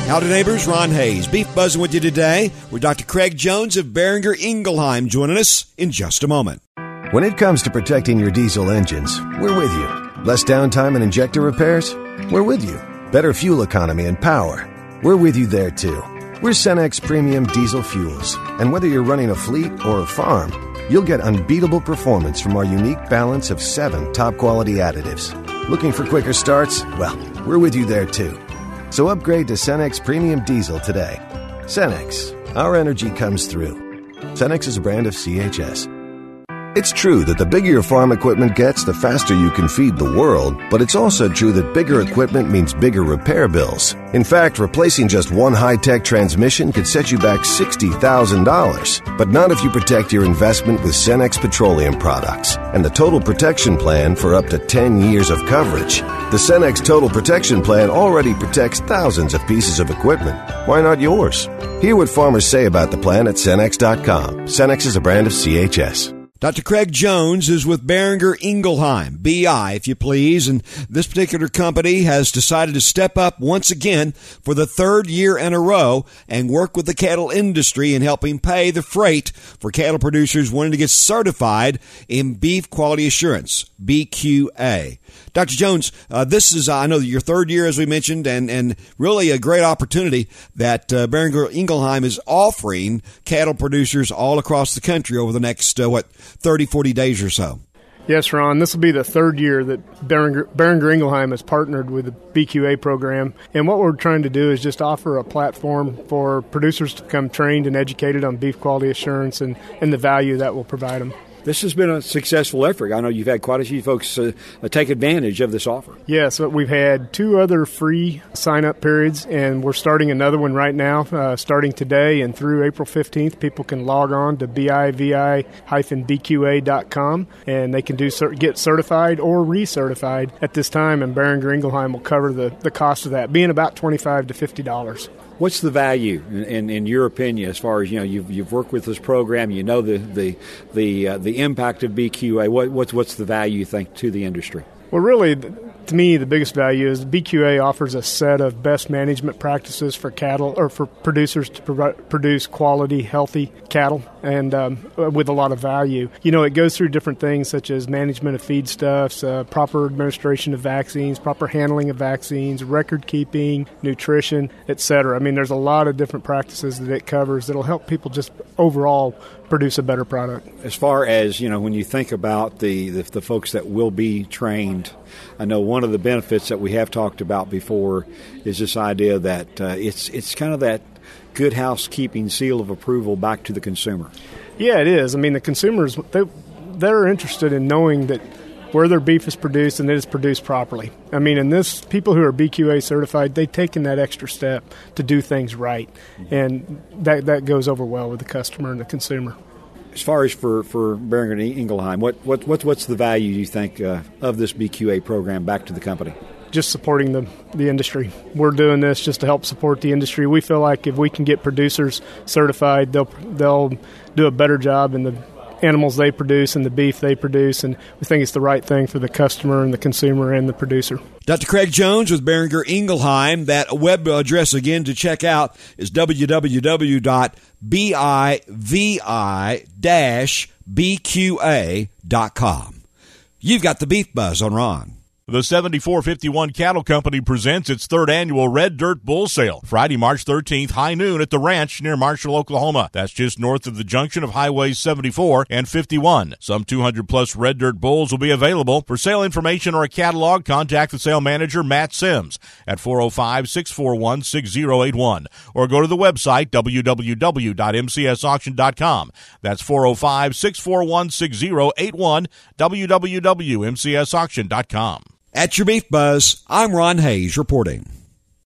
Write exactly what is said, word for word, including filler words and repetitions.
Howdy neighbors, Ron Hayes, Beef Buzzing with you today with Doctor Craig Jones of Behringer Ingelheim joining us in just a moment. When it comes to protecting your diesel engines, we're with you. Less downtime and injector repairs? We're with you. Better fuel economy and power? We're with you there too. We're Cenex Premium Diesel Fuels, and whether you're running a fleet or a farm, you'll get unbeatable performance from our unique balance of seven top-quality additives. Looking for quicker starts? Well, we're with you there too. So upgrade to Cenex Premium Diesel today. Cenex, our energy comes through. Cenex is a brand of C H S. It's true that the bigger your farm equipment gets, the faster you can feed the world, but it's also true that bigger equipment means bigger repair bills. In fact, replacing just one high-tech transmission could set you back sixty thousand dollars. But not if you protect your investment with Cenex Petroleum products and the Total Protection Plan for up to ten years of coverage. The Cenex Total Protection Plan already protects thousands of pieces of equipment. Why not yours? Hear what farmers say about the plan at Cenex dot com. Cenex is a brand of C H S. Doctor Craig Jones is with Behringer Ingelheim, B I, if you please, and this particular company has decided to step up once again for the third year in a row and work with the cattle industry in helping pay the freight for cattle producers wanting to get certified in beef quality assurance, B Q A. Doctor Jones, uh, this is, uh, I know, your third year, as we mentioned, and, and really a great opportunity that uh, Behringer Ingelheim is offering cattle producers all across the country over the next, uh, what, thirty, forty days or so. Yes, Ron. This will be the third year that Behringer, Behringer Ingelheim has partnered with the B Q A program. And what we're trying to do is just offer a platform for producers to become trained and educated on beef quality assurance and, and the value that will provide them. This has been a successful effort. I know you've had quite a few folks uh, take advantage of this offer. Yes, but we've had two other free sign-up periods, and we're starting another one right now, uh, starting today and through April fifteenth. People can log on to bivi dash b q a dot com, and they can do get certified or recertified at this time, and Behringer Ingelheim will cover the, the cost of that, being about twenty-five to fifty dollars. What's the value, in, in, in your opinion, as far as, you know, you've you've worked with this program, you know the the the uh, the impact of B Q A. What what's what's the value you think to the industry? Well, really, to me, the biggest value is B Q A offers a set of best management practices for cattle or for producers to pro- produce quality, healthy cattle, and um, with a lot of value. You know, it goes through different things such as management of feedstuffs, uh, proper administration of vaccines, proper handling of vaccines, record keeping, nutrition, et cetera. I mean, there's a lot of different practices that it covers that'll help people just overall produce a better product. As far as, you know, when you think about the, the, the folks that will be trained, I know one of the benefits that we have talked about before is this idea that uh, it's it's kind of that good housekeeping seal of approval back to the consumer. Yeah, it is. I mean, the consumers, they, they're interested in knowing that where their beef is produced and that it's produced properly. I mean, and this people who are B Q A certified, they've taken that extra step to do things right, and that that goes over well with the customer and the consumer. As far as for, for Behringer Ingelheim, what, what, what, what's the value, you think, uh, of this B Q A program back to the company? Just supporting the, the industry. We're doing this just to help support the industry. We feel like if we can get producers certified, they'll they'll do a better job in the animals they produce and the beef they produce, and we think it's the right thing for the customer and the consumer and the producer. Doctor Craig Jones with Behringer Ingelheim. That web address again to check out is w w w dot bivi dash b q a dot com. You've got the Beef Buzz on Ron. The seventy-four fifty-one Cattle Company presents its third annual Red Dirt Bull Sale, Friday, March thirteenth, high noon at the ranch near Marshall, Oklahoma. That's just north of the junction of Highways seventy-four and fifty-one. Some two hundred plus Red Dirt bulls will be available. For sale information or a catalog, contact the sale manager, Matt Sims, at four oh five, six four one, six oh eight one, or go to the website, w w w dot m c s auction dot com. That's four oh five, six four one, six oh eight one, w w w dot m c s auction dot com. At your Beef Buzz, I'm Ron Hayes reporting.